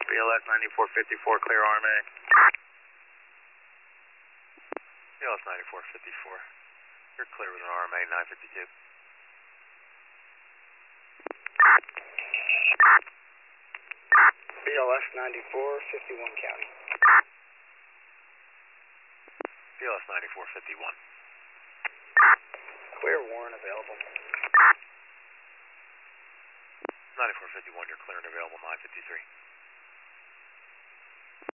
BLS 9454, clear RMA. BLS 9454. You're clear with an RMA 952. BLS 9451 County. BLS 9451. Clear warrant available. 9451, you're clear and available 953.